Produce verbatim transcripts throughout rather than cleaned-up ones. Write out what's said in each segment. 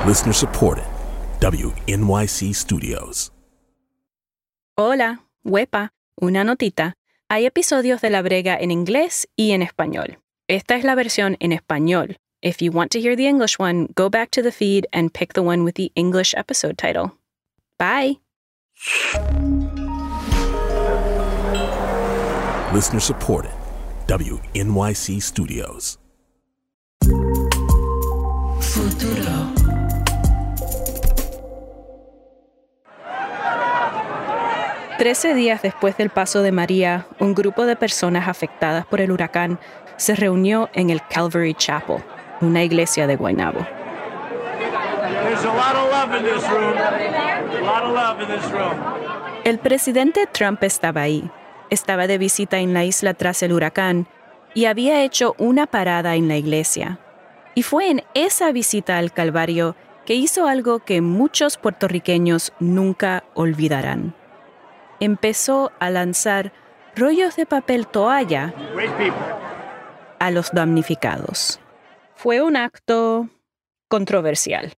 Listener supported. W N Y C Studios. Hola, huepa, una notita. Hay episodios de La Brega en inglés y en español. Esta es la versión en español. If you want to hear the English one, go back to the feed and pick the one with the English episode title. Bye. Listener supported. W N Y C Studios. Futuro. Trece días después del paso de María, un grupo de personas afectadas por el huracán se reunió en el Calvary Chapel, una iglesia de Guaynabo. El presidente Trump estaba ahí. Estaba de visita en la isla tras el huracán y había hecho una parada en la iglesia. Y fue en esa visita al Calvario que hizo algo que muchos puertorriqueños nunca olvidarán. Empezó a lanzar rollos de papel toalla a los damnificados. Fue un acto controversial.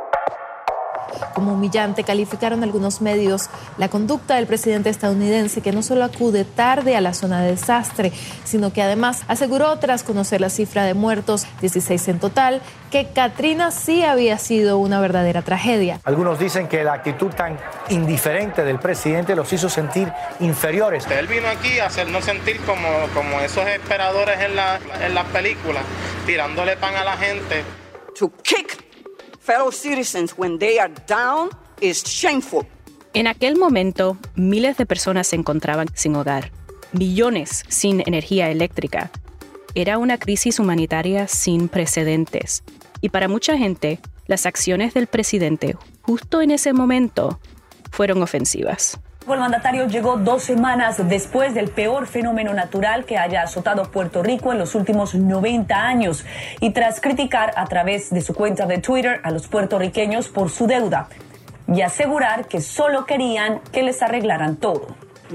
Como humillante calificaron algunos medios la conducta del presidente estadounidense, que no solo acude tarde a la zona de desastre, sino que además aseguró, tras conocer la cifra de muertos, dieciséis en total, que Katrina sí había sido una verdadera tragedia. Algunos dicen que la actitud tan indiferente del presidente los hizo sentir inferiores. Él vino aquí a hacernos sentir como, como esos esperadores en, la, en las películas, tirándole pan a la gente. To kick fellow citizens when they are down is shameful. En aquel momento, miles de personas se encontraban sin hogar, millones sin energía eléctrica. Era una crisis humanitaria sin precedentes. Y para mucha gente, las acciones del presidente, justo en ese momento, fueron ofensivas. El mandatario llegó dos semanas después del peor fenómeno natural que haya azotado Puerto Rico en los últimos noventa años y tras criticar a través de su cuenta de Twitter a los puertorriqueños por su deuda y asegurar que solo querían que les arreglaran todo.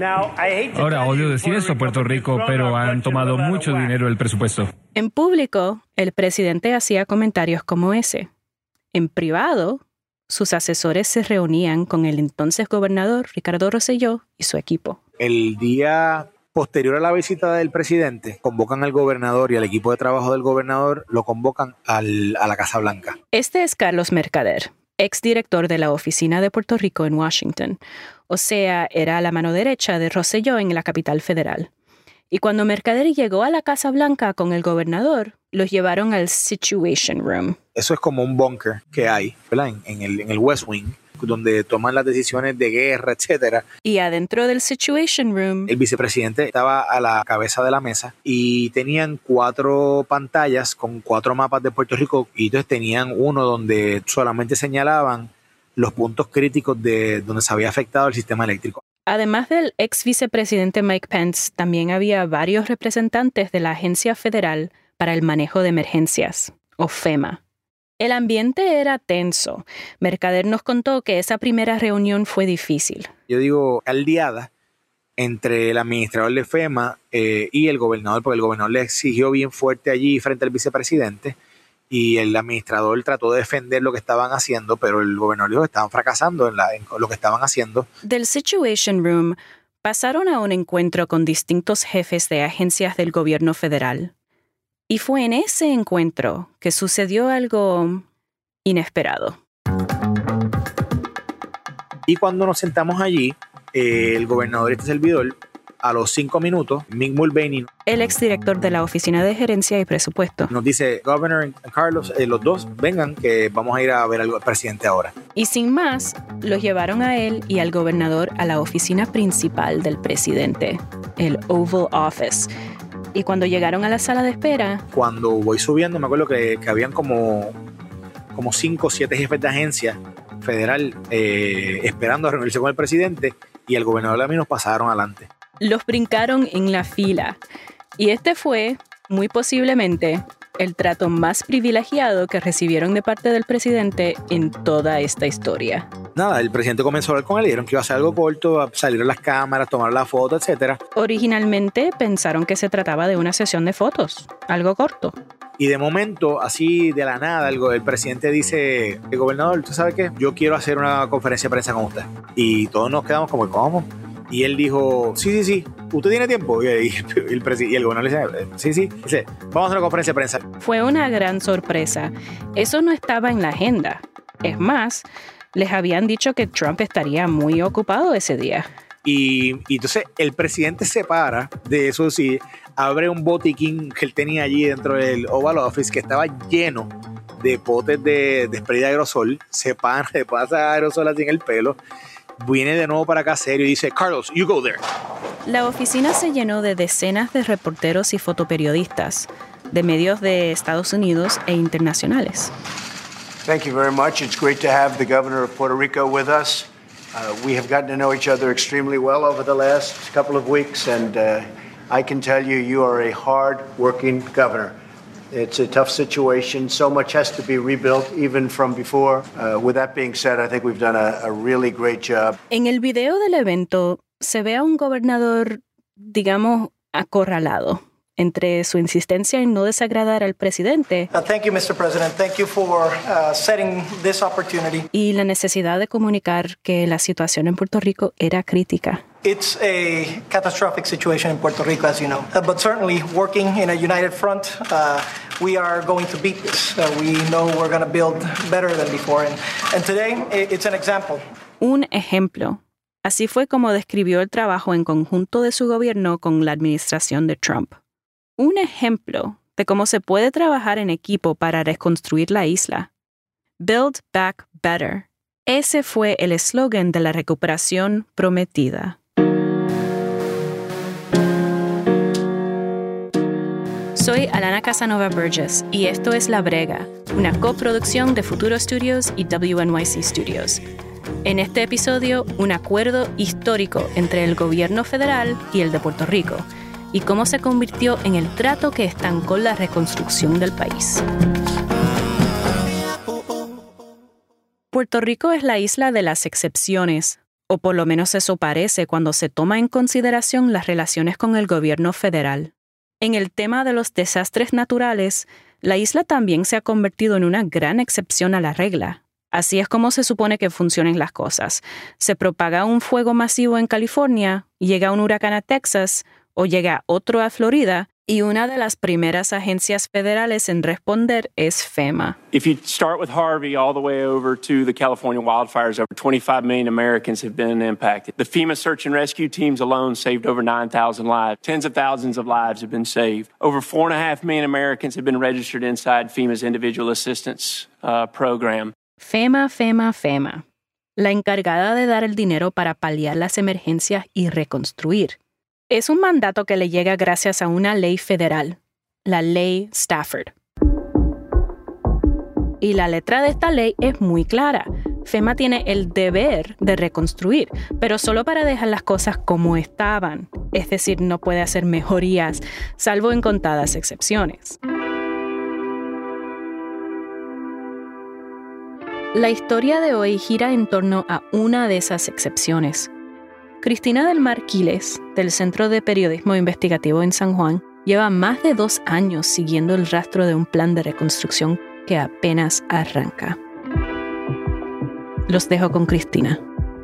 Ahora odio decir eso, Puerto Rico, pero han tomado mucho dinero del presupuesto. En público, el presidente hacía comentarios como ese. En privado, sus asesores se reunían con el entonces gobernador Ricardo Rosselló y su equipo. El día posterior a la visita del presidente, convocan al gobernador y al equipo de trabajo del gobernador, lo convocan al, a la Casa Blanca. Este es Carlos Mercader, exdirector de la Oficina de Puerto Rico en Washington. O sea, era la mano derecha de Rosselló en la capital federal. Y cuando Mercader llegó a la Casa Blanca con el gobernador, los llevaron al Situation Room. Eso es como un búnker que hay, ¿verdad? En, en, el, en el West Wing, donde toman las decisiones de guerra, etcétera. Y adentro del Situation Room, el vicepresidente estaba a la cabeza de la mesa y tenían cuatro pantallas con cuatro mapas de Puerto Rico, y entonces tenían uno donde solamente señalaban los puntos críticos de donde se había afectado el sistema eléctrico. Además del ex vicepresidente Mike Pence, también había varios representantes de la Agencia Federal para el Manejo de Emergencias, o FEMA. El ambiente era tenso. Mercader nos contó que esa primera reunión fue difícil. Yo digo caldeada entre el administrador de FEMA eh, y el gobernador, porque el gobernador le exigió bien fuerte allí frente al vicepresidente, y el administrador trató de defender lo que estaban haciendo, pero el gobernador dijo que estaban fracasando en, la, en lo que estaban haciendo. Del Situation Room pasaron a un encuentro con distintos jefes de agencias del gobierno federal. Y fue en ese encuentro que sucedió algo inesperado. Y cuando nos sentamos allí, eh, el gobernador y este servidor, a los cinco minutos, Mick Mulvaney, el exdirector de la Oficina de Gerencia y Presupuesto, nos dice: Governor Carlos, eh, los dos vengan, que vamos a ir a ver al presidente ahora. Y sin más, los llevaron a él y al gobernador a la oficina principal del presidente, el Oval Office. Y cuando llegaron a la sala de espera, cuando voy subiendo, me acuerdo que, que habían como, como cinco o siete jefes de agencia federal eh, esperando a reunirse con el presidente, y el gobernador de la nos pasaron adelante. Los brincaron en la fila. Y este fue, muy posiblemente, el trato más privilegiado que recibieron de parte del presidente en toda esta historia. Nada, el presidente comenzó a hablar con él y dijeron que iba a ser algo corto, a salir a las cámaras, tomar la foto, etcétera. Originalmente pensaron que se trataba de una sesión de fotos, algo corto. Y de momento, así de la nada, el, el presidente dice, el gobernador, ¿tú sabes qué? Yo quiero hacer una conferencia de prensa con usted. Y todos nos quedamos como, ¿cómo? Y él dijo, sí, sí, sí, ¿usted tiene tiempo? Y el, y el, y el gobernador le dice, sí, sí, dice, vamos a hacer una conferencia de prensa. Fue una gran sorpresa. Eso no estaba en la agenda. Es más, les habían dicho que Trump estaría muy ocupado ese día. Y, y entonces el presidente se para de eso, sí, abre un botiquín que él tenía allí dentro del Oval Office que estaba lleno de potes de, de spray de aerosol, se para, se pasa aerosol así en el pelo, viene de nuevo para acá serio y dice, Carlos, you go there. La oficina se llenó de decenas de reporteros y fotoperiodistas de medios de Estados Unidos e internacionales. Thank you very much. It's great to have the governor of Puerto Rico with us. Uh, we have gotten to know each other extremely well over the last couple of weeks, and uh, I can tell you, you are a hard-working governor. It's a tough situation. So much has to be rebuilt, even from before. Uh, with that being said, I think we've done a, a really great job. En el video del evento se ve a un gobernador, digamos, acorralado entre su insistencia en no desagradar al presidente uh, thank you, mister President. Thank you for uh, setting this opportunity. Y la necesidad de comunicar que la situación en Puerto Rico era crítica. It's a catastrophic situation in Puerto Rico, as you know. Uh, but certainly, working in a united front, uh, we are going to beat this. Uh, we know we're going to build better than before. And, and today, it's an example. Un ejemplo. Así fue como describió el trabajo en conjunto de su gobierno con la administración de Trump. Un ejemplo de cómo se puede trabajar en equipo para reconstruir la isla. Build Back Better. Ese fue el eslogan de la recuperación prometida. Soy Alana Casanova Burgess y esto es La Brega, una coproducción de Futuro Studios y W N Y C Studios. En este episodio, un acuerdo histórico entre el gobierno federal y el de Puerto Rico, y cómo se convirtió en el trato que estancó la reconstrucción del país. Puerto Rico es la isla de las excepciones, o por lo menos eso parece cuando se toma en consideración las relaciones con el gobierno federal. En el tema de los desastres naturales, la isla también se ha convertido en una gran excepción a la regla. Así es como se supone que funcionen las cosas. Se propaga un fuego masivo en California, llega un huracán a Texas, o llega otro a Florida, y una de las primeras agencias federales en responder es FEMA. If you start with Harvey all the way over to the California wildfires, over twenty-five million Americans have been impacted. The FEMA search and rescue teams alone saved over nine thousand lives. Tens of thousands of lives have been saved. Over four and a half million Americans have been registered inside FEMA's individual assistance uh, program. FEMA, FEMA, FEMA. La encargada de dar el dinero para paliar las emergencias y reconstruir. Es un mandato que le llega gracias a una ley federal, la Ley Stafford. Y la letra de esta ley es muy clara. FEMA tiene el deber de reconstruir, pero solo para dejar las cosas como estaban. Es decir, no puede hacer mejorías, salvo en contadas excepciones. La historia de hoy gira en torno a una de esas excepciones. Cristina del Mar Quiles, del Centro de Periodismo Investigativo en San Juan, lleva más de dos años siguiendo el rastro de un plan de reconstrucción que apenas arranca. Los dejo con Cristina.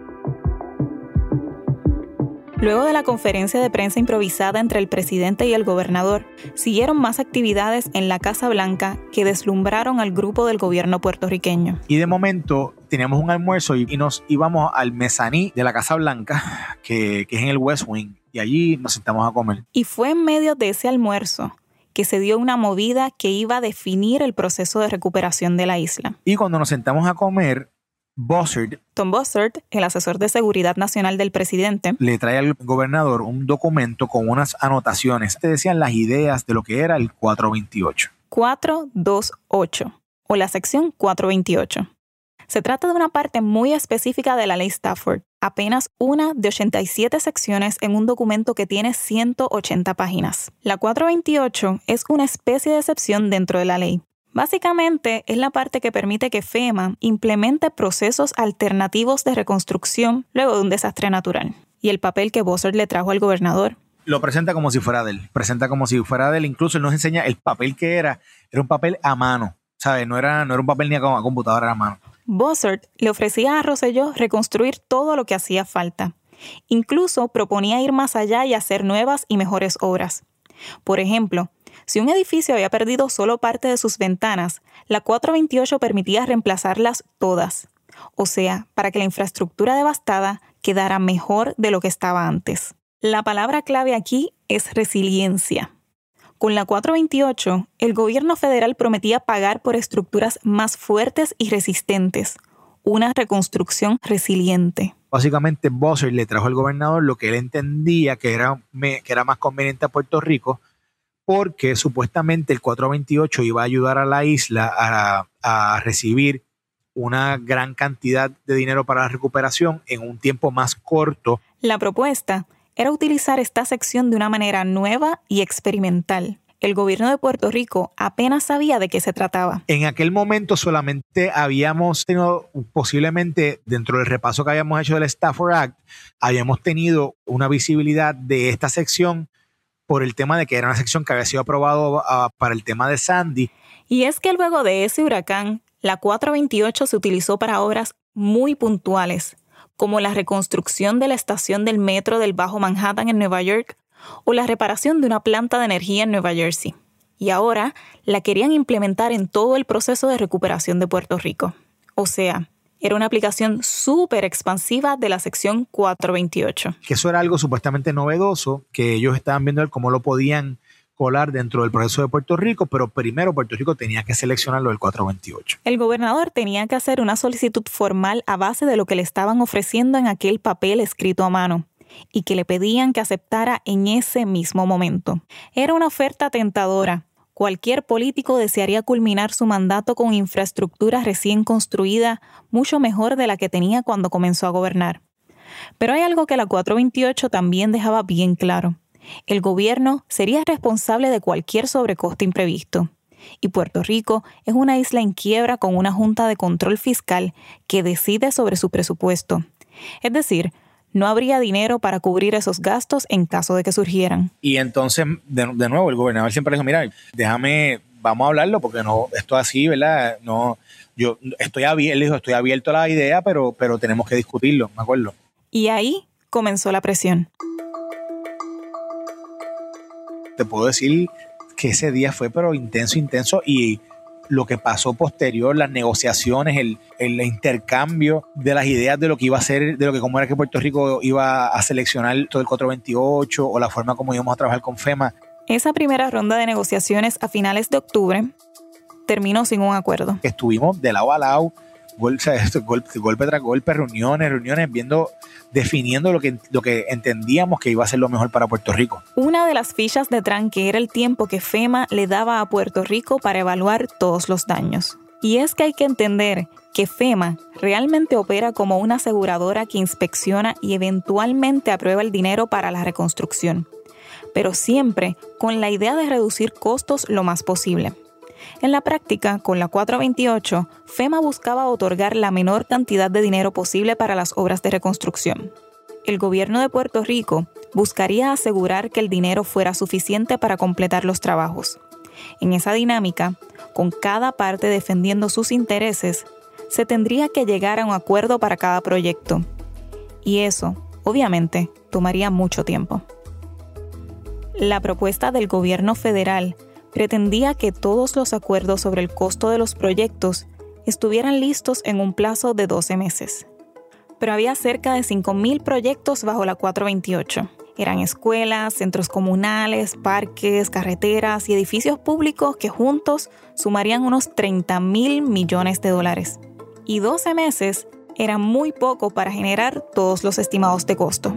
Luego de la conferencia de prensa improvisada entre el presidente y el gobernador, siguieron más actividades en la Casa Blanca que deslumbraron al grupo del gobierno puertorriqueño. Y de momento teníamos un almuerzo y, y nos íbamos al mezaní de la Casa Blanca, que, que es en el West Wing, y allí nos sentamos a comer. Y fue en medio de ese almuerzo que se dio una movida que iba a definir el proceso de recuperación de la isla. Y cuando nos sentamos a comer, Bossert, Tom Bossert, el asesor de seguridad nacional del presidente, le trae al gobernador un documento con unas anotaciones. Te decían las ideas de lo que era el cuatrocientos veintiocho. cuatrocientos veintiocho, o la sección cuatrocientos veintiocho. Se trata de una parte muy específica de la ley Stafford, apenas una de ochenta y siete secciones en un documento que tiene ciento ochenta páginas. La cuatrocientos veintiocho es una especie de excepción dentro de la ley. Básicamente, es la parte que permite que FEMA implemente procesos alternativos de reconstrucción luego de un desastre natural. Y el papel que Bossert le trajo al gobernador. Lo presenta como si fuera de él. Presenta como si fuera de él. Incluso él nos enseña el papel que era. Era un papel a mano. ¿Sabes? No era, no era un papel ni a computadora, era a mano. Bossert le ofrecía a Rosselló reconstruir todo lo que hacía falta. Incluso proponía ir más allá y hacer nuevas y mejores obras. Por ejemplo, si un edificio había perdido solo parte de sus ventanas, la cuatro veintiocho permitía reemplazarlas todas. O sea, para que la infraestructura devastada quedara mejor de lo que estaba antes. La palabra clave aquí es resiliencia. Con la cuatro veintiocho, el gobierno federal prometía pagar por estructuras más fuertes y resistentes, una reconstrucción resiliente. Básicamente, Bossert le trajo al gobernador lo que él entendía que era, que era más conveniente a Puerto Rico, porque supuestamente el cuatro veintiocho iba a ayudar a la isla a, a recibir una gran cantidad de dinero para la recuperación en un tiempo más corto. La propuesta era utilizar esta sección de una manera nueva y experimental. El gobierno de Puerto Rico apenas sabía de qué se trataba. En aquel momento solamente habíamos tenido, posiblemente dentro del repaso que habíamos hecho del Stafford Act, habíamos tenido una visibilidad de esta sección por el tema de que era una sección que había sido aprobado uh, para el tema de Sandy. Y es que luego de ese huracán, la cuatro veintiocho se utilizó para obras muy puntuales, como la reconstrucción de la estación del metro del Bajo Manhattan en Nueva York o la reparación de una planta de energía en Nueva Jersey. Y ahora la querían implementar en todo el proceso de recuperación de Puerto Rico. O sea, era una aplicación súper expansiva de la sección cuatro veintiocho. Que eso era algo supuestamente novedoso, que ellos estaban viendo cómo lo podían colar dentro del proceso de Puerto Rico, pero primero Puerto Rico tenía que seleccionar lo del cuatro veintiocho. El gobernador tenía que hacer una solicitud formal a base de lo que le estaban ofreciendo en aquel papel escrito a mano y que le pedían que aceptara en ese mismo momento. Era una oferta tentadora. Cualquier político desearía culminar su mandato con infraestructura recién construida, mucho mejor de la que tenía cuando comenzó a gobernar. Pero hay algo que la cuatro veintiocho también dejaba bien claro. El gobierno sería responsable de cualquier sobrecoste imprevisto. Y Puerto Rico es una isla en quiebra con una junta de control fiscal que decide sobre su presupuesto. Es decir, no habría dinero para cubrir esos gastos en caso de que surgieran. Y entonces, de, de nuevo, el gobernador siempre dijo, mira, déjame, vamos a hablarlo, porque no, esto así, ¿verdad? No, yo estoy abierto, él dijo, estoy abierto a la idea, pero, pero tenemos que discutirlo, me acuerdo. Y ahí comenzó la presión. Te puedo decir que ese día fue pero intenso, intenso, y lo que pasó posterior, las negociaciones, el, el intercambio de las ideas de lo que iba a ser, de lo que cómo era que Puerto Rico iba a seleccionar todo el cuatro veintiocho o la forma como íbamos a trabajar con FEMA. Esa primera ronda de negociaciones a finales de octubre terminó sin un acuerdo. Estuvimos de lado a lado, golpe, golpe, golpe tras golpe, reuniones, reuniones, viendo, definiendo lo que, lo que entendíamos que iba a ser lo mejor para Puerto Rico. Una de las fichas de tranque era el tiempo que FEMA le daba a Puerto Rico para evaluar todos los daños. Y es que hay que entender que FEMA realmente opera como una aseguradora que inspecciona y eventualmente aprueba el dinero para la reconstrucción, pero siempre con la idea de reducir costos lo más posible. En la práctica, con la cuatro veintiocho, FEMA buscaba otorgar la menor cantidad de dinero posible para las obras de reconstrucción. El gobierno de Puerto Rico buscaría asegurar que el dinero fuera suficiente para completar los trabajos. En esa dinámica, con cada parte defendiendo sus intereses, se tendría que llegar a un acuerdo para cada proyecto. Y eso, obviamente, tomaría mucho tiempo. La propuesta del gobierno federal pretendía que todos los acuerdos sobre el costo de los proyectos estuvieran listos en un plazo de doce meses. Pero había cerca de cinco mil proyectos bajo la cuatro veintiocho. Eran escuelas, centros comunales, parques, carreteras y edificios públicos que juntos sumarían unos treinta mil millones de dólares. Y doce meses era muy poco para generar todos los estimados de costo.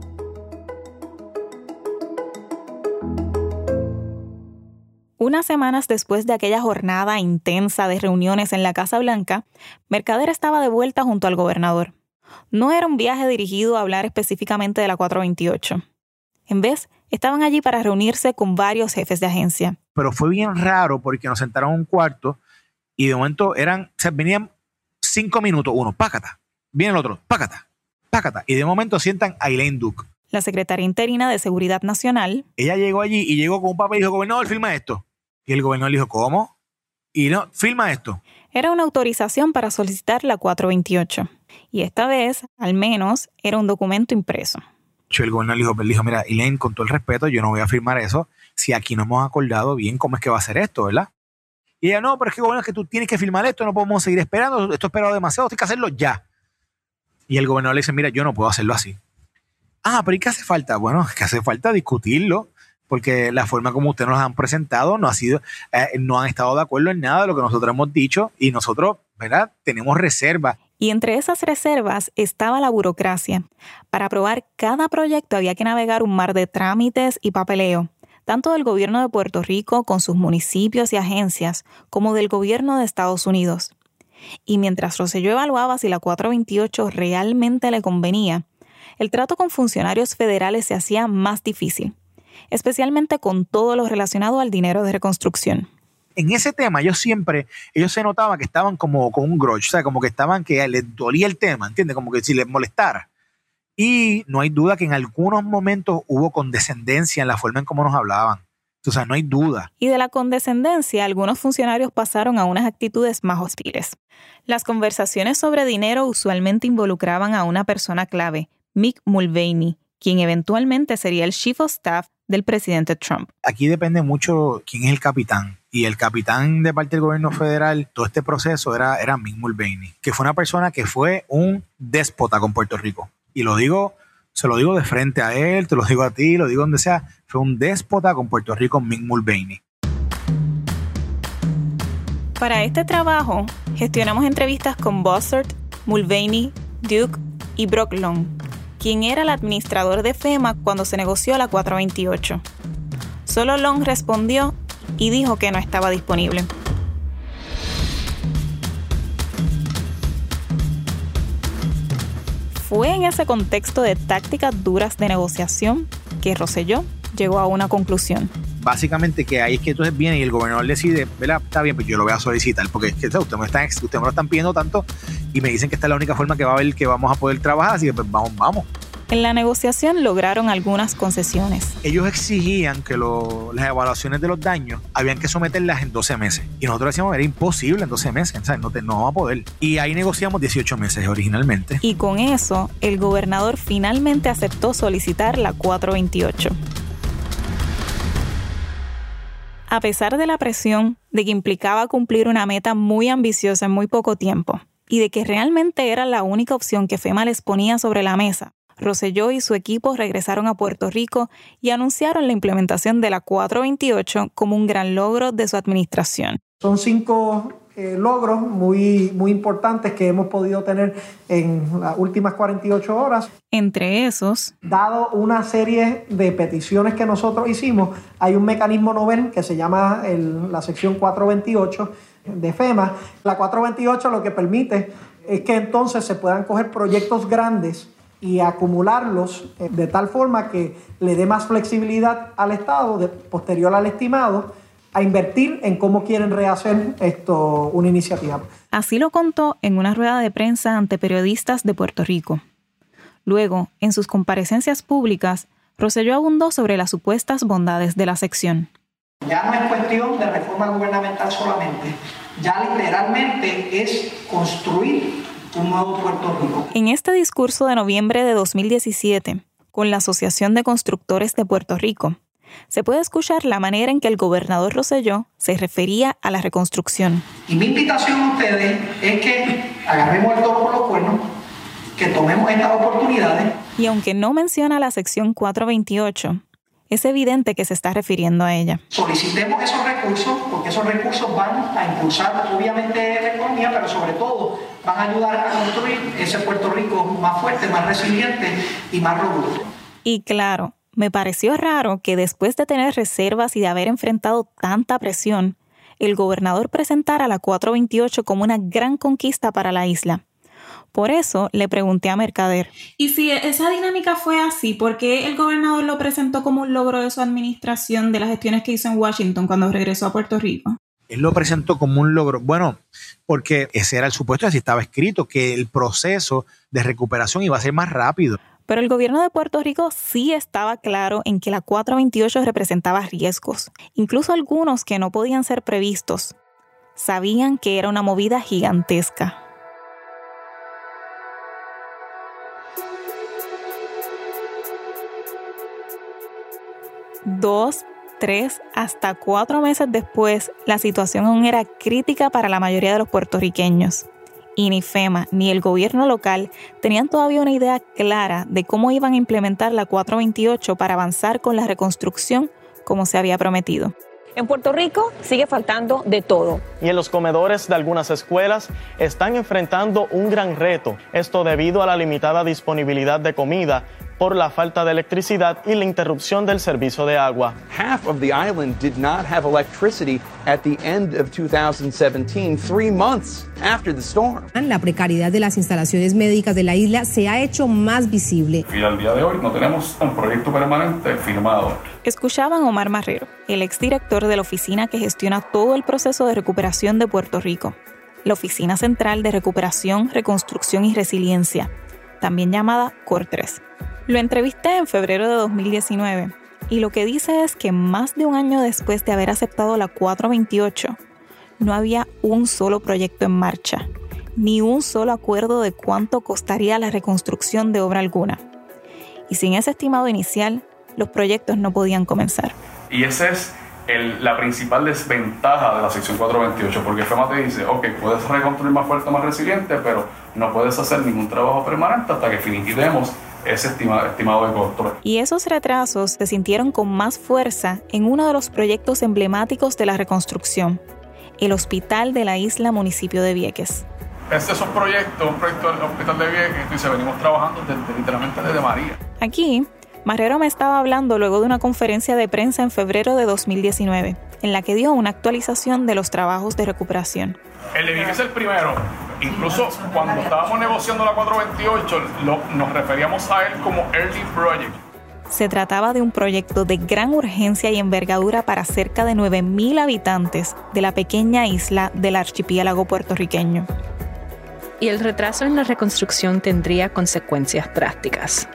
Unas semanas después de aquella jornada intensa de reuniones en la Casa Blanca, Mercader estaba de vuelta junto al gobernador. No era un viaje dirigido a hablar específicamente de la cuatro veintiocho. En vez, estaban allí para reunirse con varios jefes de agencia. Pero fue bien raro porque nos sentaron en un cuarto y de momento eran, o sea, venían cinco minutos, uno, pácata, viene el otro, pácata, pácata, y de momento sientan a Elaine Duke. la secretaria interina de Seguridad Nacional. Ella llegó allí y llegó con un papel y dijo, gobernador, firma esto. Y el gobernador le dijo, ¿cómo? Y no, firma esto. Era una autorización para solicitar la cuatro veintiocho. Y esta vez, al menos, era un documento impreso. El gobernador le dijo, le dijo, mira, Elaine, con todo el respeto, yo no voy a firmar eso si aquí no hemos acordado bien cómo es que va a ser esto, ¿verdad? Y ella, no, pero es que, gobernador, es que tú tienes que firmar esto, no podemos seguir esperando, esto he esperado demasiado, tienes que hacerlo ya. Y el gobernador le dice, mira, yo no puedo hacerlo así. Ah, pero ¿y qué hace falta? Bueno, es que hace falta discutirlo, porque la forma como ustedes nos han presentado no ha sido, eh, no han estado de acuerdo en nada de lo que nosotros hemos dicho y nosotros, ¿verdad?, tenemos reservas. Y entre esas reservas estaba la burocracia. Para aprobar cada proyecto había que navegar un mar de trámites y papeleo, tanto del gobierno de Puerto Rico con sus municipios y agencias, como del gobierno de Estados Unidos. Y mientras Rosselló evaluaba si la cuatro veintiocho realmente le convenía, el trato con funcionarios federales se hacía más difícil, especialmente con todo lo relacionado al dinero de reconstrucción. En ese tema, ellos siempre, ellos se notaban que estaban como con un grudge, o sea, como que estaban, que les dolía el tema, ¿entiendes? Como que si les molestara. Y no hay duda que en algunos momentos hubo condescendencia en la forma en cómo nos hablaban. O sea, no hay duda. Y de la condescendencia, algunos funcionarios pasaron a unas actitudes más hostiles. Las conversaciones sobre dinero usualmente involucraban a una persona clave, Mick Mulvaney, quien eventualmente sería el Chief of Staff del presidente Trump. Aquí depende mucho quién es el capitán. Y el capitán de parte del gobierno federal, todo este proceso era, era Mick Mulvaney, que fue una persona que fue un déspota con Puerto Rico. Y lo digo, se lo digo de frente a él, te lo digo a ti, lo digo donde sea, fue un déspota con Puerto Rico, Mick Mulvaney. Para este trabajo, gestionamos entrevistas con Bossert, Mulvaney, Duke y Brock Long, quien era el administrador de FEMA cuando se negoció la cuatro veintiocho. Solo Long respondió y dijo que no estaba disponible. Fue en ese contexto de tácticas duras de negociación que Rosselló llegó a una conclusión. Básicamente que ahí es que entonces viene y el gobernador decide, ¿verdad? Está bien, pues yo lo voy a solicitar, porque es que ustedes me, están, usted me lo están pidiendo tanto y me dicen que esta es la única forma que va a haber que vamos a poder trabajar, así que pues vamos, vamos. En la negociación lograron algunas concesiones. Ellos exigían que lo, las evaluaciones de los daños habían que someterlas en doce meses. Y nosotros decíamos, era imposible en doce meses, o sea, no, te, no vamos a poder. Y ahí negociamos dieciocho meses originalmente. Y con eso, el gobernador finalmente aceptó solicitar la cuatro veintiocho. A pesar de la presión de que implicaba cumplir una meta muy ambiciosa en muy poco tiempo, y de que realmente era la única opción que FEMA les ponía sobre la mesa, Rosselló y su equipo regresaron a Puerto Rico y anunciaron la implementación de la cuatro veintiocho como un gran logro de su administración. Son cinco eh, logros muy, muy importantes que hemos podido tener en las últimas cuarenta y ocho horas. Entre esos, dado una serie de peticiones que nosotros hicimos, hay un mecanismo novel que se llama el, la sección cuatro veintiocho de FEMA. La cuatro veintiocho lo que permite es que entonces se puedan coger proyectos grandes y acumularlos de tal forma que le dé más flexibilidad al Estado, de, posterior al estimado, a invertir en cómo quieren rehacer esto, una iniciativa. Así lo contó en una rueda de prensa ante periodistas de Puerto Rico. Luego, en sus comparecencias públicas, Rosselló abundó sobre las supuestas bondades de la sección. Ya no es cuestión de reforma gubernamental solamente, ya literalmente es construir un nuevo Puerto Rico. En este discurso de noviembre de dos mil diecisiete, con la Asociación de Constructores de Puerto Rico, se puede escuchar la manera en que el gobernador Rosselló se refería a la reconstrucción. Y mi invitación a ustedes es que agarremos el toro por los cuernos, que tomemos estas oportunidades. Y aunque no menciona la sección cuatro veintiocho, es evidente que se está refiriendo a ella. Solicitemos esos recursos, porque esos recursos van a impulsar obviamente la economía, pero sobre todo van a ayudar a construir ese Puerto Rico más fuerte, más resiliente y más robusto. Y claro, me pareció raro que después de tener reservas y de haber enfrentado tanta presión, el gobernador presentara la cuatro veintiocho como una gran conquista para la isla. Por eso le pregunté a Mercader. Y si esa dinámica fue así, ¿por qué el gobernador lo presentó como un logro de su administración de las gestiones que hizo en Washington cuando regresó a Puerto Rico? Él lo presentó como un logro. Bueno, porque ese era el supuesto, así estaba escrito, que el proceso de recuperación iba a ser más rápido. Pero el gobierno de Puerto Rico sí estaba claro en que la cuatro veintiocho representaba riesgos, incluso algunos que no podían ser previstos. Sabían que era una movida gigantesca. Dos, tres, hasta cuatro meses después, la situación aún era crítica para la mayoría de los puertorriqueños. Y ni FEMA ni el gobierno local tenían todavía una idea clara de cómo iban a implementar la cuatro veintiocho para avanzar con la reconstrucción como se había prometido. En Puerto Rico sigue faltando de todo. Y en los comedores de algunas escuelas están enfrentando un gran reto. Esto debido a la limitada disponibilidad de comida por la falta de electricidad y la interrupción del servicio de agua. Half of the island did not have electricity at the end of two thousand seventeen, three months after the storm. La precariedad de las instalaciones médicas de la isla se ha hecho más visible. Y al día de hoy no tenemos un proyecto permanente firmado. Escuchaban a Omar Marrero, el exdirector de la oficina que gestiona todo el proceso de recuperación de Puerto Rico, la Oficina Central de Recuperación, Reconstrucción y Resiliencia, también llamada COR tres. Lo entrevisté en febrero de dos mil diecinueve y lo que dice es que más de un año después de haber aceptado la cuatro veintiocho, no había un solo proyecto en marcha, ni un solo acuerdo de cuánto costaría la reconstrucción de obra alguna. Y sin ese estimado inicial, los proyectos no podían comenzar. Y esa es el, la principal desventaja de la sección cuatro veintiocho, porque FEMA te dice, ok, puedes reconstruir más fuerte, más resiliente, pero no puedes hacer ningún trabajo permanente hasta que finiquitemos ese estima, estimado de costo. Y esos retrasos se sintieron con más fuerza en uno de los proyectos emblemáticos de la reconstrucción, el Hospital de la Isla Municipio de Vieques. Este es un proyecto, un proyecto del Hospital de Vieques, y se venimos trabajando desde, literalmente desde María. Aquí, Marrero me estaba hablando luego de una conferencia de prensa en febrero de dos mil diecinueve, en la que dio una actualización de los trabajos de recuperación. El de Vieques es el primero. Incluso cuando estábamos negociando la cuatro veintiocho, lo, nos referíamos a él como Early Project. Se trataba de un proyecto de gran urgencia y envergadura para cerca de nueve mil habitantes de la pequeña isla del archipiélago puertorriqueño. Y el retraso en la reconstrucción tendría consecuencias drásticas.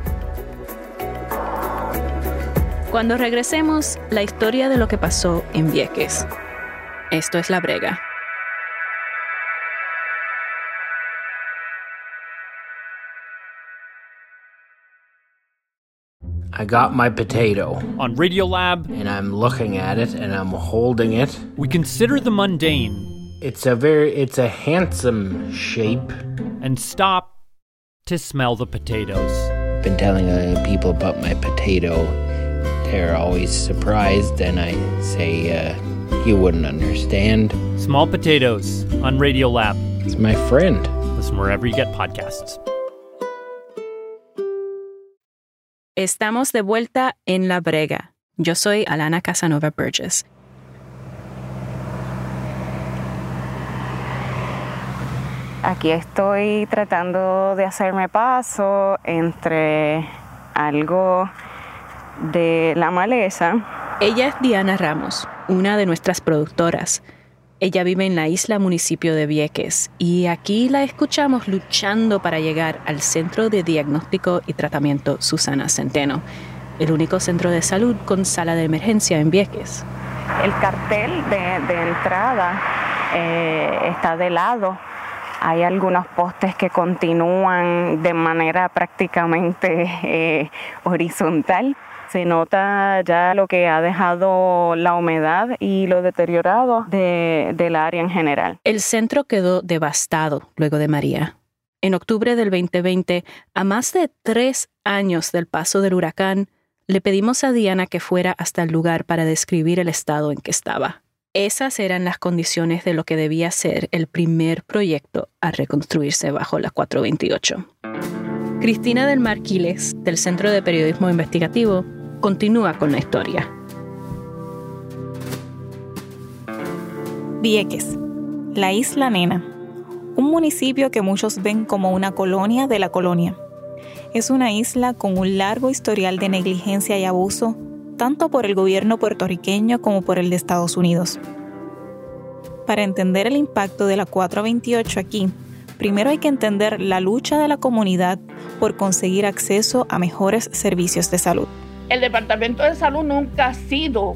Cuando regresemos, la historia de lo que pasó en Vieques. Esto es La Brega. I got my potato. On Radiolab. And I'm looking at it and I'm holding it. We consider the mundane. It's a very, it's a handsome shape. And stop to smell the potatoes. I've been telling uh, people about my potato. They're always surprised and I say, uh, you wouldn't understand. Small Potatoes on Radiolab. It's my friend. Listen wherever you get podcasts. Estamos de vuelta en La Brega. Yo soy Alana Casanova Burgess. Aquí estoy tratando de hacerme paso entre algo de la maleza. Ella es Diana Ramos, una de nuestras productoras. Ella vive en la isla municipio de Vieques y aquí la escuchamos luchando para llegar al Centro de Diagnóstico y Tratamiento Susana Centeno, el único centro de salud con sala de emergencia en Vieques. El cartel de, de entrada eh, está de lado. Hay algunos postes que continúan de manera prácticamente eh, horizontal. Se nota ya lo que ha dejado la humedad y lo deteriorado de, del área en general. El centro quedó devastado luego de María. En octubre del veinte veinte, a más de tres años del paso del huracán, le pedimos a Diana que fuera hasta el lugar para describir el estado en que estaba. Esas eran las condiciones de lo que debía ser el primer proyecto a reconstruirse bajo la cuatro veintiocho. Cristina del Mar Quiles, del Centro de Periodismo Investigativo, continúa con la historia. Vieques, la Isla Nena, un municipio que muchos ven como una colonia de la colonia. Es una isla con un largo historial de negligencia y abuso, tanto por el gobierno puertorriqueño como por el de Estados Unidos. Para entender el impacto de la cuatro veintiocho aquí, primero hay que entender la lucha de la comunidad por conseguir acceso a mejores servicios de salud. El Departamento de Salud nunca ha sido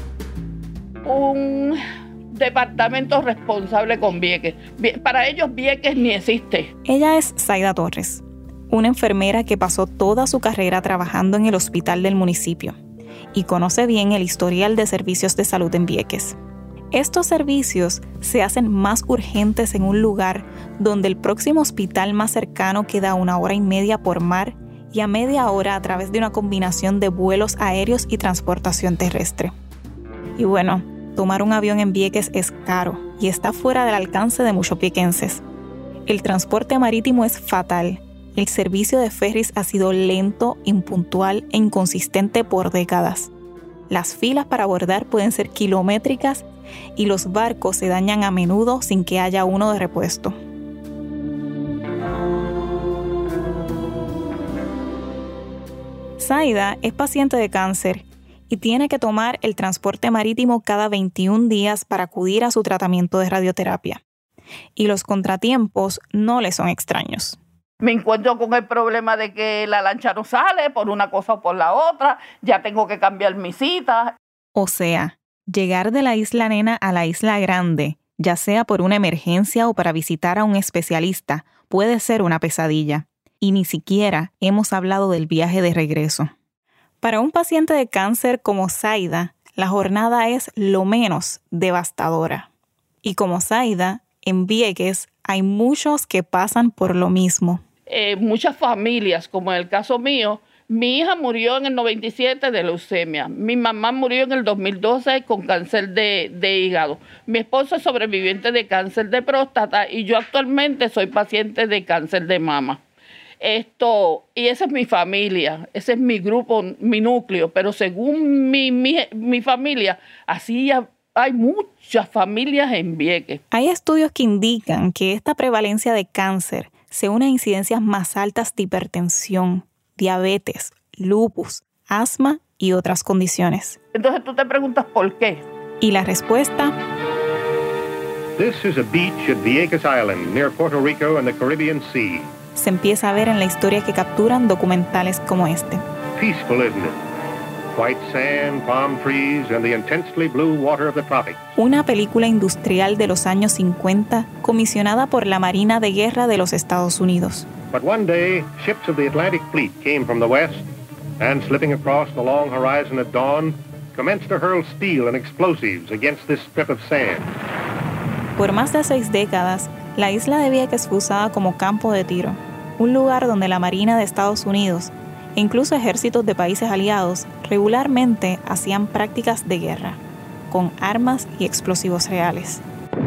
un departamento responsable con Vieques. Para ellos Vieques ni existe. Ella es Zaida Torres, una enfermera que pasó toda su carrera trabajando en el hospital del municipio y conoce bien el historial de servicios de salud en Vieques. Estos servicios se hacen más urgentes en un lugar donde el próximo hospital más cercano queda a una hora y media por mar y a media hora a través de una combinación de vuelos aéreos y transportación terrestre. Y bueno, tomar un avión en Vieques es caro y está fuera del alcance de muchos viequenses. El transporte marítimo es fatal. El servicio de ferries ha sido lento, impuntual e inconsistente por décadas. Las filas para abordar pueden ser kilométricas y los barcos se dañan a menudo sin que haya uno de repuesto. Zaida es paciente de cáncer y tiene que tomar el transporte marítimo cada veintiún días para acudir a su tratamiento de radioterapia. Y los contratiempos no le son extraños. Me encuentro con el problema de que la lancha no sale por una cosa o por la otra. Ya tengo que cambiar mi cita. O sea, llegar de la Isla Nena a la Isla Grande, ya sea por una emergencia o para visitar a un especialista, puede ser una pesadilla. Y ni siquiera hemos hablado del viaje de regreso. Para un paciente de cáncer como Zaida, la jornada es lo menos devastadora. Y como Zaida, en Vieques hay muchos que pasan por lo mismo. Eh, muchas familias, como en el caso mío, mi hija murió en el noventa y siete de leucemia. Mi mamá murió en el dos mil doce con cáncer de, de hígado. Mi esposo es sobreviviente de cáncer de próstata y yo actualmente soy paciente de cáncer de mama. Esto, y esa es mi familia, ese es mi grupo, mi núcleo, pero según mi, mi, mi familia, así hay muchas familias en Vieques. Hay estudios que indican que esta prevalencia de cáncer se une a incidencias más altas de hipertensión, diabetes, lupus, asma y otras condiciones. Entonces tú te preguntas ¿por qué? Y la respuesta... This is a beach at Vieques Island, near Puerto Rico and the Caribbean Sea. Se empieza a ver en la historia que capturan documentales como este. Peaceful, isn't it? White sand, palm trees, and the intensely blue water of the tropics. Una película industrial de los años cincuenta comisionada por la Marina de Guerra de los Estados Unidos. But one day, ships of the Atlantic Fleet came from the west, and slipping across the long horizon at dawn, commenced to hurl steel and explosives against this strip of sand. Por más de seis décadas, la isla de Vieques fue usada como campo de tiro, un lugar donde la Marina de Estados Unidos e incluso ejércitos de países aliados regularmente hacían prácticas de guerra, con armas y explosivos reales.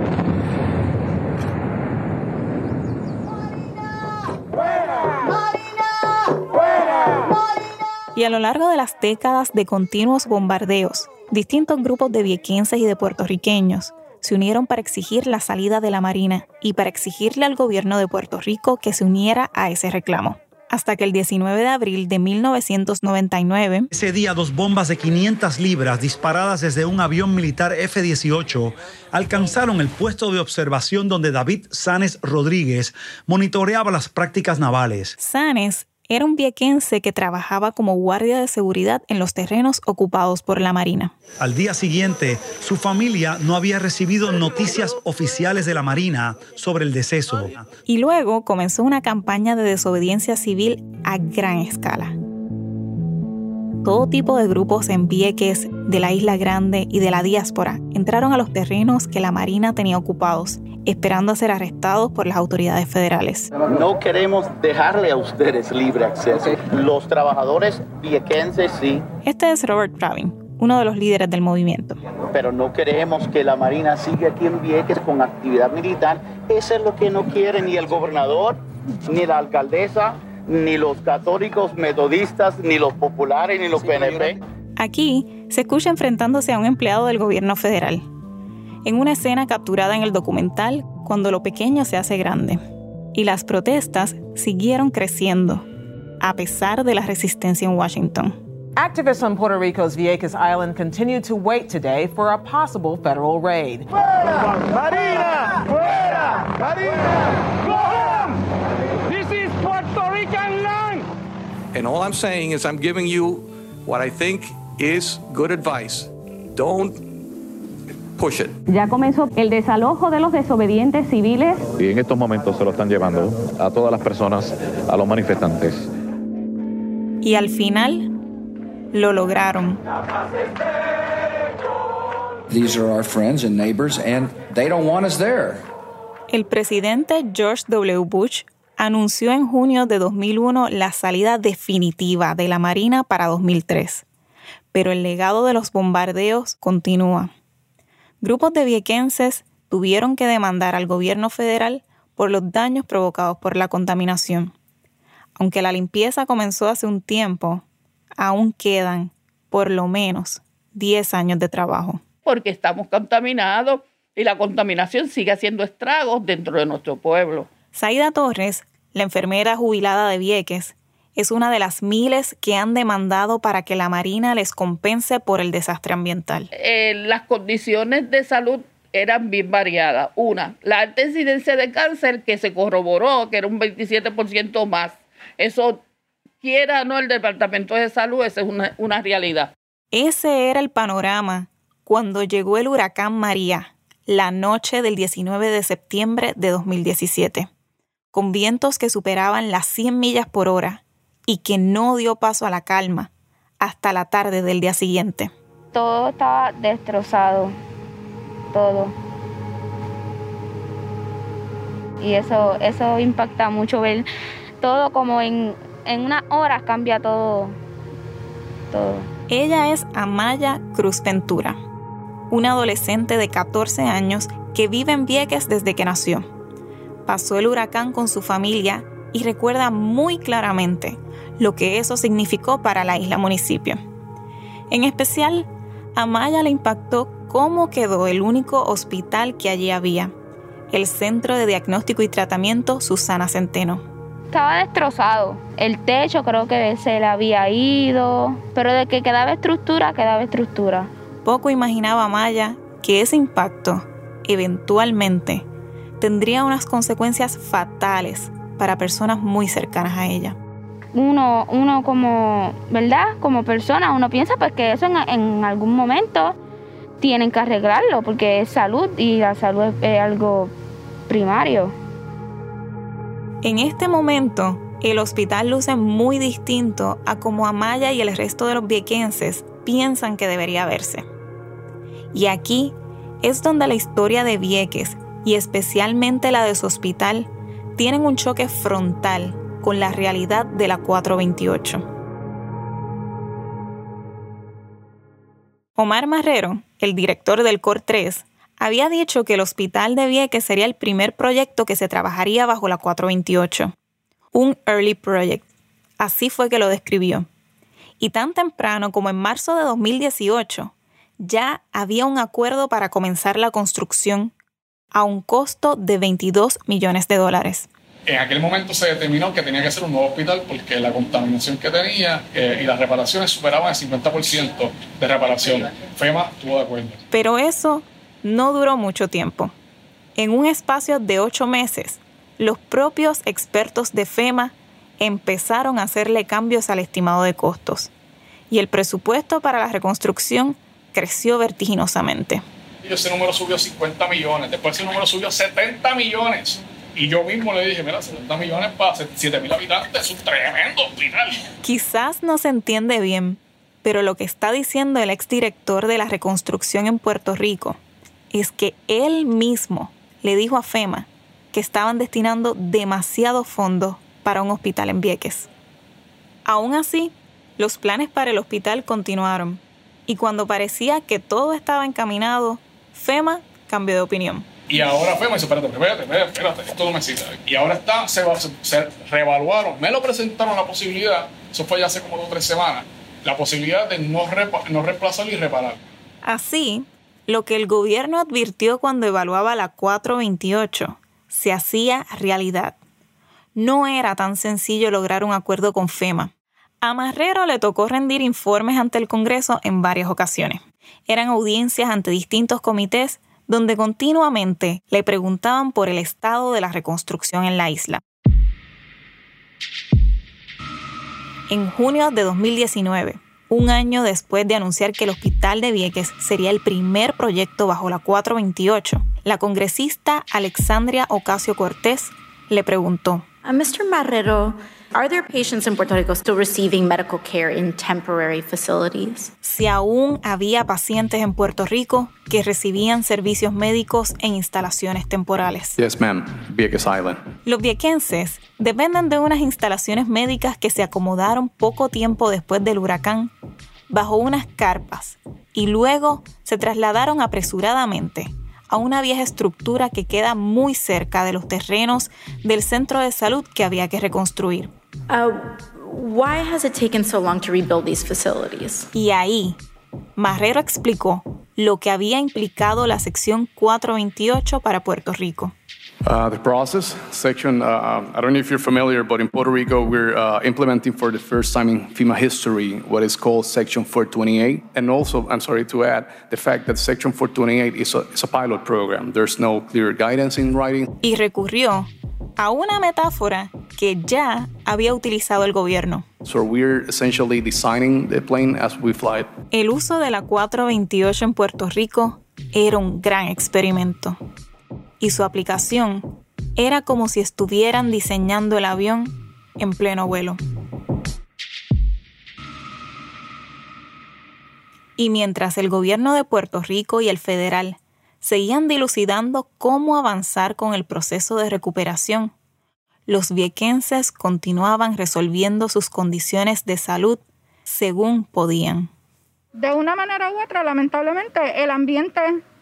Y a lo largo de las décadas de continuos bombardeos, distintos grupos de viequenses y de puertorriqueños se unieron para exigir la salida de la Marina y para exigirle al gobierno de Puerto Rico que se uniera a ese reclamo. Hasta que el diecinueve de abril de mil novecientos noventa y nueve... Ese día, dos bombas de quinientas libras disparadas desde un avión militar F dieciocho alcanzaron el puesto de observación donde David Sanes Rodríguez monitoreaba las prácticas navales. Sanes era un viequense que trabajaba como guardia de seguridad en los terrenos ocupados por la Marina. Al día siguiente, su familia no había recibido noticias oficiales de la Marina sobre el deceso. Y luego comenzó una campaña de desobediencia civil a gran escala. Todo tipo de grupos en Vieques, de la Isla Grande y de la diáspora entraron a los terrenos que la Marina tenía ocupados, esperando a ser arrestados por las autoridades federales. No queremos dejarle a ustedes libre acceso. Los trabajadores viequenses sí. Este es Robert Pravin, uno de los líderes del movimiento. Pero no queremos que la Marina siga aquí en Vieques con actividad militar. Eso es lo que no quiere ni el gobernador, ni la alcaldesa, ni los católicos metodistas, ni los populares, ni los P N P. Aquí se escucha enfrentándose a un empleado del gobierno federal, en una escena capturada en el documental Cuando lo pequeño se hace grande. Y las protestas siguieron creciendo, a pesar de la resistencia en Washington. Activists on Puerto Rico's Vieques Island continue to wait today for a possible federal raid. ¡Fuera! ¡Marina! ¡Fuera! ¡Marina! ¡Fuera! And all I'm saying is I'm giving you what I think is good advice. Don't push it. Ya comenzó el desalojo de los desobedientes civiles. Y en estos momentos se lo están llevando a todas las personas, a los manifestantes. Y al final lo lograron. These are our friends and neighbors and they don't want us there. El presidente George W. Bush anunció en junio de dos mil uno la salida definitiva de la Marina para dos mil tres. Pero el legado de los bombardeos continúa. Grupos de viequenses tuvieron que demandar al gobierno federal por los daños provocados por la contaminación. Aunque la limpieza comenzó hace un tiempo, aún quedan por lo menos diez años de trabajo. Porque estamos contaminados y la contaminación sigue haciendo estragos dentro de nuestro pueblo. Zaida Torres, la enfermera jubilada de Vieques, es una de las miles que han demandado para que la Marina les compense por el desastre ambiental. Eh, las condiciones de salud eran bien variadas. Una, la alta incidencia de cáncer que se corroboró que era un veintisiete por ciento más. Eso, quiera o no el Departamento de Salud, esa es una, una realidad. Ese era el panorama cuando llegó el huracán María, la noche del diecinueve de septiembre de dos mil diecisiete, con vientos que superaban las cien millas por hora y que no dio paso a la calma hasta la tarde del día siguiente. Todo estaba destrozado, todo. Y eso, eso impacta mucho, ver todo como en, en unas horas cambia todo, todo. Ella es Amaya Cruz Ventura, una adolescente de catorce años que vive en Vieques desde que nació. Pasó el huracán con su familia y recuerda muy claramente lo que eso significó para la isla municipio. En especial, a Amaya le impactó cómo quedó el único hospital que allí había, el Centro de Diagnóstico y Tratamiento Susana Centeno. Estaba destrozado. El techo creo que se le había ido, pero de que quedaba estructura, quedaba estructura. Poco imaginaba Amaya que ese impacto, eventualmente, tendría unas consecuencias fatales para personas muy cercanas a ella. Uno, uno como, ¿verdad? Como persona, uno piensa pues que eso en, en algún momento tienen que arreglarlo, porque es salud y la salud es, es algo primario. En este momento, el hospital luce muy distinto a como Amaya y el resto de los viequenses piensan que debería verse. Y aquí es donde la historia de Vieques, y especialmente la de su hospital, tienen un choque frontal con la realidad de la cuatro veintiocho. Omar Marrero, el director del C O R tres, había dicho que el hospital de Vieques sería el primer proyecto que se trabajaría bajo la cuatro veintiocho. Un early project. Así fue que lo describió. Y tan temprano como en marzo de dos mil dieciocho, ya había un acuerdo para comenzar la construcción a un costo de veintidós millones de dólares. En aquel momento se determinó que tenía que ser un nuevo hospital porque la contaminación que tenía eh, y las reparaciones superaban el cincuenta por ciento de reparación. FEMA estuvo de acuerdo. Pero eso no duró mucho tiempo. En un espacio de ocho meses, los propios expertos de FEMA empezaron a hacerle cambios al estimado de costos. Y el presupuesto para la reconstrucción creció vertiginosamente. Y ese número subió cincuenta millones, después ese número subió setenta millones. Y yo mismo le dije, mira, setenta millones para siete mil habitantes, es un tremendo hospital. Quizás no se entiende bien, pero lo que está diciendo el exdirector de la reconstrucción en Puerto Rico es que él mismo le dijo a FEMA que estaban destinando demasiados fondos para un hospital en Vieques. Aún así, los planes para el hospital continuaron, y cuando parecía que todo estaba encaminado, FEMA cambió de opinión. Y ahora FEMA dice, espérate, espérate, espérate, espérate, esto no me cita. Y ahora está, se, se, se reevaluaron, me lo presentaron la posibilidad, eso fue ya hace como dos o tres semanas, la posibilidad de no, repa, no reemplazar y reparar. Así, lo que el gobierno advirtió cuando evaluaba la cuatro veintiocho se hacía realidad. No era tan sencillo lograr un acuerdo con FEMA. A Marrero le tocó rendir informes ante el Congreso en varias ocasiones. Eran audiencias ante distintos comités donde continuamente le preguntaban por el estado de la reconstrucción en la isla. En junio de dos mil diecinueve, un año después de anunciar que el hospital de Vieques sería el primer proyecto bajo la cuatro veintiocho, la congresista Alexandria Ocasio-Cortez le preguntó: Uh, mister Marrero, are there patients in Puerto Rico still receiving medical care in temporary facilities? Si aún había pacientes en Puerto Rico que recibían servicios médicos en instalaciones temporales. Yes, ma'am. Vieques Island. Los viequenses dependen de unas instalaciones médicas que se acomodaron poco tiempo después del huracán bajo unas carpas y luego se trasladaron apresuradamente a una vieja estructura que queda muy cerca de los terrenos del centro de salud que había que reconstruir. Uh, why has it taken so long to rebuild these facilities? Y ahí, Marrero explicó lo que había implicado la sección cuatro veintiocho para Puerto Rico. Uh, the process, section, uh, I don't know if you're familiar, but in Puerto Rico, we're uh, implementing for the first time in FEMA history what is called Section four twenty-eight. And also, I'm sorry to add, the fact that Section four twenty-eight is a, is a pilot program. There's no clear guidance in writing. Y recurrió a una metáfora que ya había utilizado el gobierno. So we're essentially designing the plane as we fly it. El uso de la cuatro veintiocho en Puerto Rico era un gran experimento. Y su aplicación era como si estuvieran diseñando el avión en pleno vuelo. Y mientras el gobierno de Puerto Rico y el federal seguían dilucidando cómo avanzar con el proceso de recuperación, los viequenses continuaban resolviendo sus condiciones de salud según podían. De una manera u otra, lamentablemente, el ambiente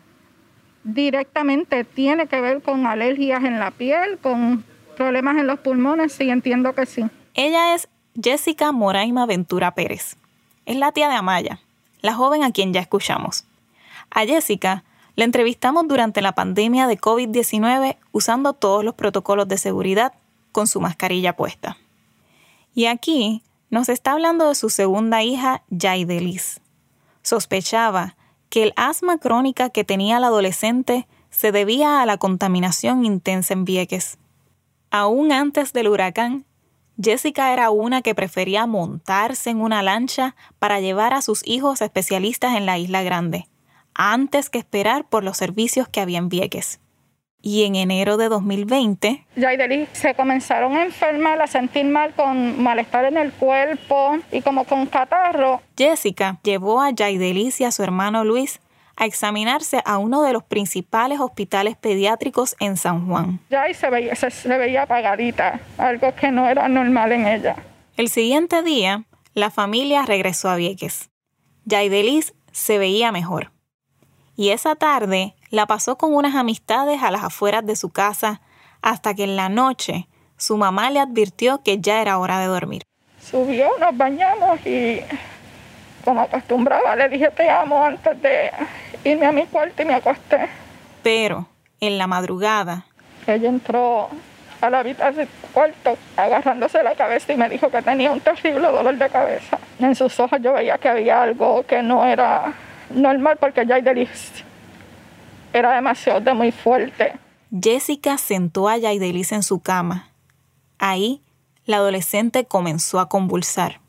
directamente tiene que ver con alergias en la piel, con problemas en los pulmones, sí, entiendo que sí. Ella es Jessica Moraima Ventura Pérez. Es la tía de Amaya, la joven a quien ya escuchamos. A Jessica la entrevistamos durante la pandemia de covid diecinueve usando todos los protocolos de seguridad con su mascarilla puesta. Y aquí nos está hablando de su segunda hija, Yaidelis. Sospechaba que el asma crónica que tenía la adolescente se debía a la contaminación intensa en Vieques. Aún antes del huracán, Jessica era una que prefería montarse en una lancha para llevar a sus hijos a especialistas en la Isla Grande, antes que esperar por los servicios que había en Vieques. Y en enero de dos mil veinte... Yaidelis se comenzaron a enfermar, a sentir mal, con malestar en el cuerpo y como con catarro. Jessica llevó a Yaidelis y a su hermano Luis a examinarse a uno de los principales hospitales pediátricos en San Juan. Yai se veía, se, se veía apagadita, algo que no era normal en ella. El siguiente día, la familia regresó a Vieques. Yaidelis se veía mejor. Y esa tarde la pasó con unas amistades a las afueras de su casa hasta que en la noche su mamá le advirtió que ya era hora de dormir. Subió, nos bañamos y como acostumbraba le dije te amo antes de irme a mi cuarto y me acosté. Pero en la madrugada ella entró a la habitación del cuarto agarrándose la cabeza y me dijo que tenía un terrible dolor de cabeza. En sus ojos yo veía que había algo que no era normal porque Yaidelis era demasiado de muy fuerte. Jessica sentó a Yaidelis en su cama. Ahí, la adolescente comenzó a convulsar.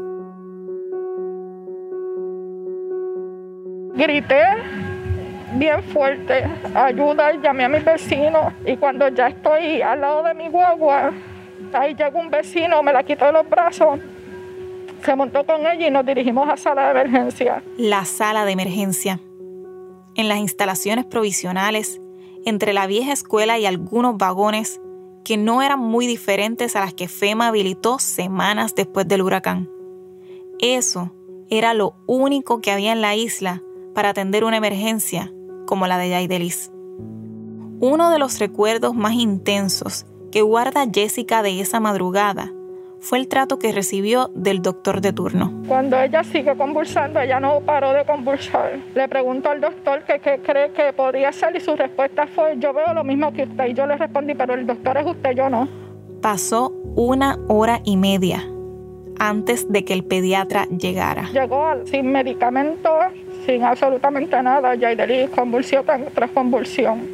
Grité bien fuerte, ayuda, llamé a mis vecinos y cuando ya estoy al lado de mi guagua, ahí llegó un vecino, me la quitó de los brazos, se montó con ella y nos dirigimos a sala de emergencia. La sala de emergencia. En las instalaciones provisionales, entre la vieja escuela y algunos vagones que no eran muy diferentes a las que FEMA habilitó semanas después del huracán. Eso era lo único que había en la isla para atender una emergencia como la de Yaidelis. Uno de los recuerdos más intensos que guarda Jessica de esa madrugada fue el trato que recibió del doctor de turno. Cuando ella sigue convulsando, ella no paró de convulsar. Le pregunto al doctor que qué cree que podría ser y su respuesta fue, yo veo lo mismo que usted. Y yo le respondí, pero el doctor es usted, yo no. Pasó una hora y media antes de que el pediatra llegara. Llegó sin medicamentos, sin absolutamente nada. Yaidelis convulsión tras convulsión.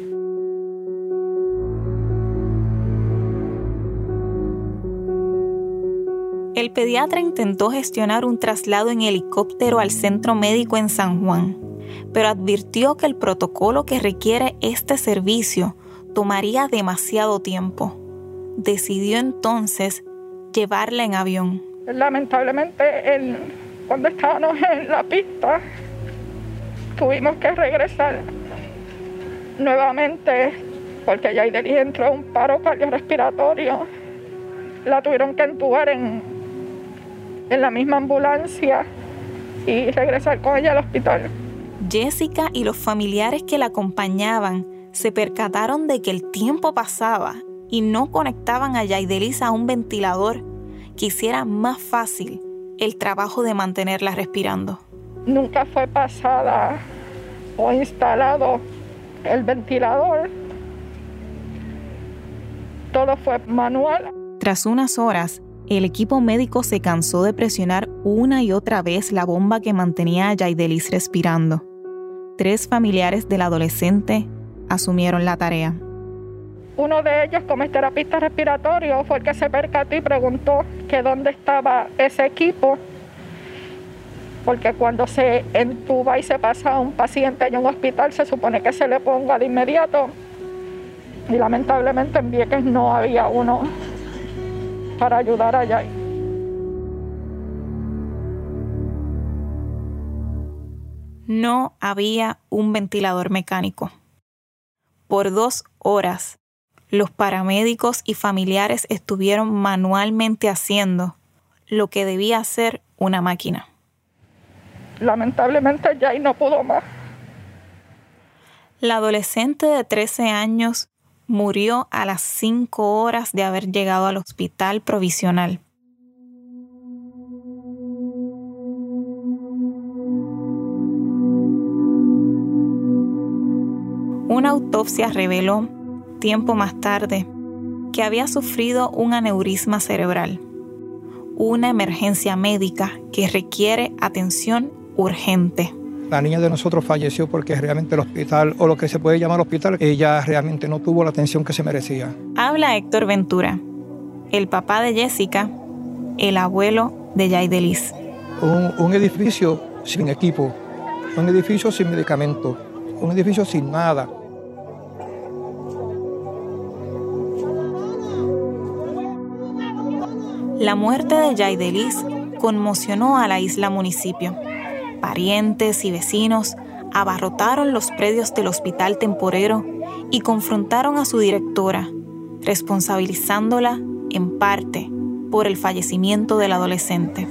El pediatra intentó gestionar un traslado en helicóptero al centro médico en San Juan, pero advirtió que el protocolo que requiere este servicio tomaría demasiado tiempo. Decidió entonces llevarla en avión. Lamentablemente, en, cuando estábamos en la pista, tuvimos que regresar nuevamente porque Yaidelis entró a un paro cardiorrespiratorio. La tuvieron que entubar en, en la misma ambulancia y regresar con ella al hospital. Jessica y los familiares que la acompañaban se percataron de que el tiempo pasaba y no conectaban a Yaidelis a un ventilador que hiciera más fácil el trabajo de mantenerla respirando. Nunca fue pasada o instalado el ventilador. Todo fue manual. Tras unas horas, el equipo médico se cansó de presionar una y otra vez la bomba que mantenía a Yaidelis respirando. Tres familiares del adolescente asumieron la tarea. Uno de ellos, como es terapista respiratorio, fue el que se percató y preguntó que dónde estaba ese equipo, porque cuando se entuba y se pasa a un paciente en un hospital, se supone que se le ponga de inmediato, y lamentablemente en Vieques no había uno para ayudar a Yai. No había un ventilador mecánico. Por dos horas, los paramédicos y familiares estuvieron manualmente haciendo lo que debía hacer una máquina. Lamentablemente Yai no pudo más. La adolescente de trece años murió a las cinco horas de haber llegado al hospital provisional. Una autopsia reveló, tiempo más tarde, que había sufrido un aneurisma cerebral, una emergencia médica que requiere atención urgente. La niña de nosotros falleció porque realmente el hospital, o lo que se puede llamar hospital, ella realmente no tuvo la atención que se merecía. Habla Héctor Ventura, el papá de Jessica, el abuelo de Yaidelis. Un, un edificio sin equipo, un edificio sin medicamentos, un edificio sin nada. La muerte de Yaidelis conmocionó a la isla municipio. Parientes y vecinos abarrotaron los predios del hospital temporero y confrontaron a su directora, responsabilizándola en parte por el fallecimiento del adolescente.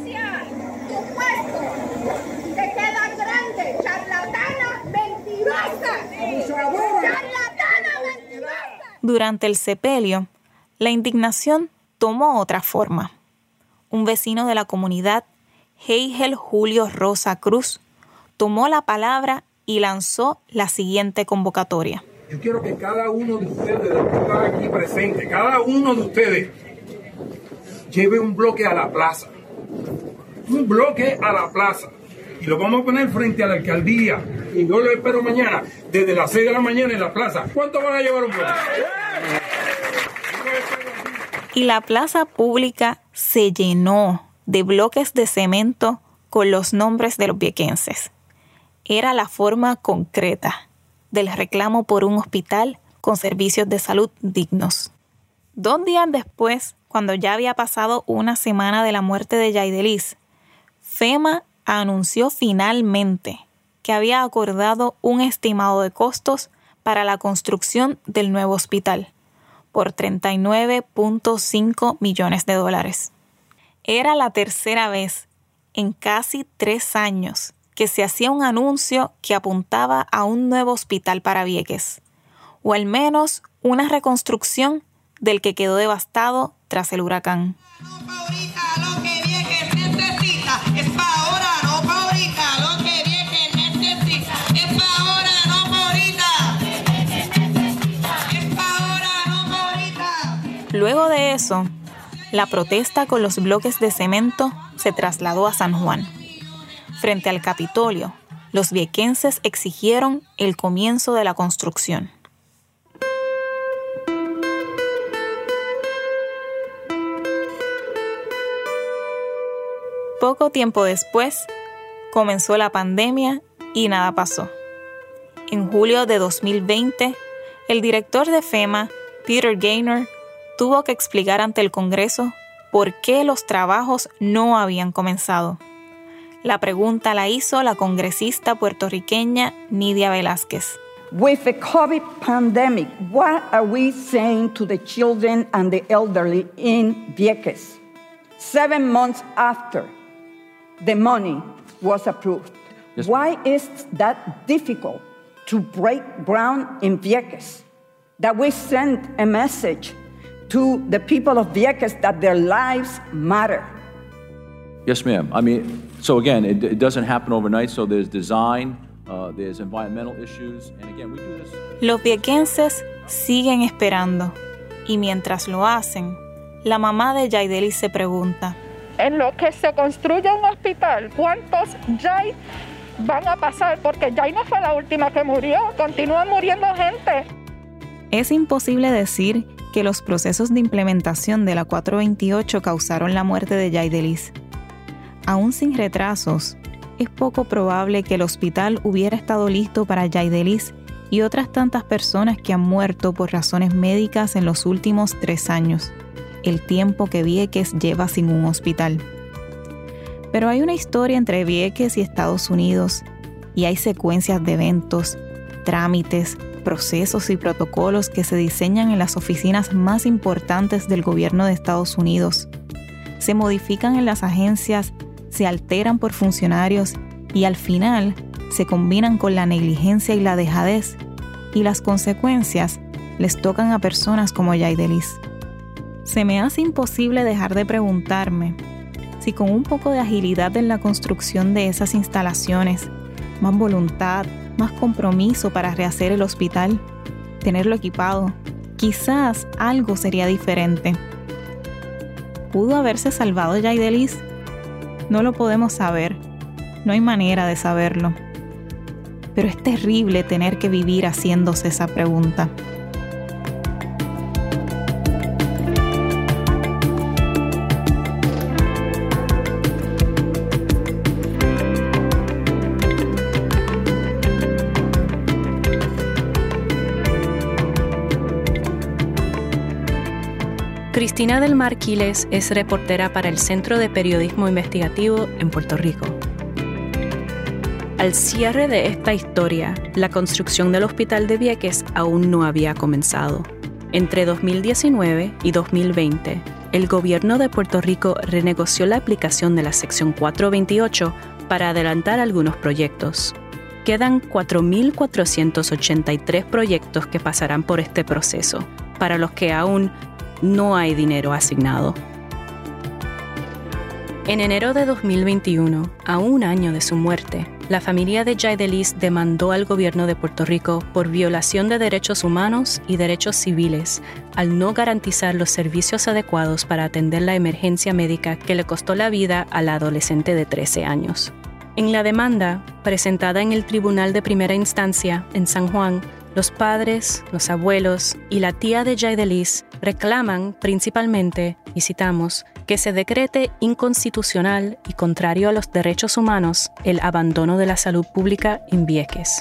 Durante el sepelio, la indignación tomó otra forma. Un vecino de la comunidad, Heigel Julio Rosa Cruz, tomó la palabra y lanzó la siguiente convocatoria. Yo quiero que cada uno de ustedes, de los que están aquí presentes, cada uno de ustedes lleve un bloque a la plaza. Un bloque a la plaza. Y lo vamos a poner frente a la alcaldía. Y yo lo espero mañana, desde las seis de la mañana en la plaza. ¿Cuánto van a llevar un bloque? Y la plaza pública se llenó de bloques de cemento con los nombres de los viequenses. Era la forma concreta del reclamo por un hospital con servicios de salud dignos. Dos días después, cuando ya había pasado una semana de la muerte de Yaidelis, FEMA anunció finalmente que había acordado un estimado de costos para la construcción del nuevo hospital por treinta y nueve punto cinco millones de dólares. Era la tercera vez en casi tres años que se hacía un anuncio que apuntaba a un nuevo hospital para Vieques, o al menos una reconstrucción del que quedó devastado tras el huracán. Luego de eso, la protesta con los bloques de cemento se trasladó a San Juan. Frente al Capitolio, los viequenses exigieron el comienzo de la construcción. Poco tiempo después, comenzó la pandemia y nada pasó. En julio de dos mil veinte, el director de FEMA, Peter Gaynor, tuvo que explicar ante el Congreso por qué los trabajos no habían comenzado. La pregunta la hizo la congresista puertorriqueña Nidia Velázquez. With the COVID pandemic, what are we saying to the children and the elderly in Vieques? Seven months after the money was approved. Yes. Why is that difficult to break ground in Vieques? That we send a message to the people of Vieques that their lives matter. Yes, ma'am. I mean, so again, it, it doesn't happen overnight, so there's design, uh, there's environmental issues, and again, we do this. Los viequenses siguen esperando, y mientras lo hacen, la mamá de Yaidelis se pregunta: en lo que se construye un hospital, ¿cuántos Yay van a pasar? Porque Yay no fue la última que murió, continúan muriendo gente. Es imposible decir que los procesos de implementación de la cuatro veintiocho causaron la muerte de Yaidelis. Aún sin retrasos, es poco probable que el hospital hubiera estado listo para Yaidelis y otras tantas personas que han muerto por razones médicas en los últimos tres años, el tiempo que Vieques lleva sin un hospital. Pero hay una historia entre Vieques y Estados Unidos, y hay secuencias de eventos, trámites, procesos y protocolos que se diseñan en las oficinas más importantes del gobierno de Estados Unidos. Se modifican en las agencias, se alteran por funcionarios y al final se combinan con la negligencia y la dejadez, y las consecuencias les tocan a personas como Yaidelis. Se me hace imposible dejar de preguntarme si con un poco de agilidad en la construcción de esas instalaciones, más voluntad, más compromiso para rehacer el hospital, tenerlo equipado, quizás algo sería diferente. ¿Pudo haberse salvado Yaidelis? No lo podemos saber, no hay manera de saberlo. Pero es terrible tener que vivir haciéndose esa pregunta. Cristina del Mar Quiles es reportera para el Centro de Periodismo Investigativo en Puerto Rico. Al cierre de esta historia, la construcción del Hospital de Vieques aún no había comenzado. Entre dos mil diecinueve y dos mil veinte, el gobierno de Puerto Rico renegoció la aplicación de la sección cuatrocientos veintiocho para adelantar algunos proyectos. Quedan cuatro mil cuatrocientos ochenta y tres proyectos que pasarán por este proceso, para los que aún no hay dinero asignado. En enero de dos mil veintiuno, a un año de su muerte, la familia de Yaidelis demandó al gobierno de Puerto Rico por violación de derechos humanos y derechos civiles al no garantizar los servicios adecuados para atender la emergencia médica que le costó la vida a la adolescente de trece años. En la demanda, presentada en el Tribunal de Primera Instancia en San Juan, los padres, los abuelos y la tía de Yaidelis reclaman principalmente, y citamos, que se decrete inconstitucional y contrario a los derechos humanos el abandono de la salud pública en Vieques.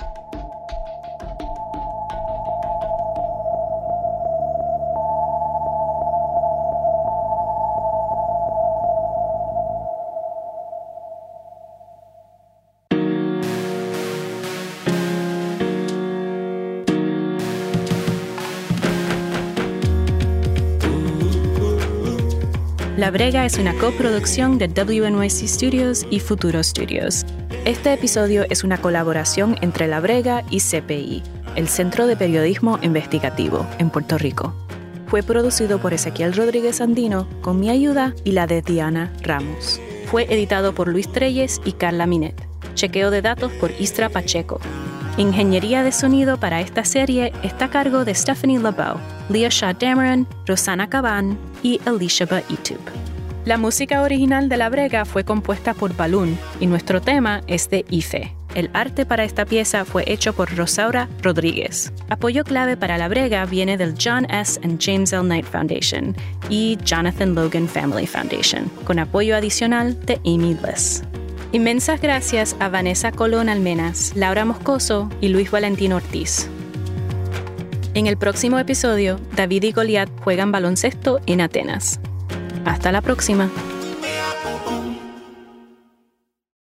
La Brega es una coproducción de W N Y C Studios y Futuro Studios. Este episodio es una colaboración entre La Brega y C P I, el Centro de Periodismo Investigativo, en Puerto Rico. Fue producido por Ezequiel Rodríguez Andino, con mi ayuda y la de Diana Ramos. Fue editado por Luis Treyes y Carla Minet. Chequeo de datos por Istra Pacheco. Ingeniería de sonido para esta serie está a cargo de Stephanie LeBeau, Leah Shaw Dameron, Rosana Caban y Elishaba Itub. La música original de La Brega fue compuesta por Balloon y nuestro tema es de Ife. El arte para esta pieza fue hecho por Rosaura Rodríguez. Apoyo clave para la brega viene del John S. and James L. Knight Foundation y Jonathan Logan Family Foundation, con apoyo adicional de Amy Bliss. Inmensas gracias a Vanessa Colón Almenas, Laura Moscoso y Luis Valentín Ortiz. En el próximo episodio, David y Goliat juegan baloncesto en Atenas. Hasta la próxima.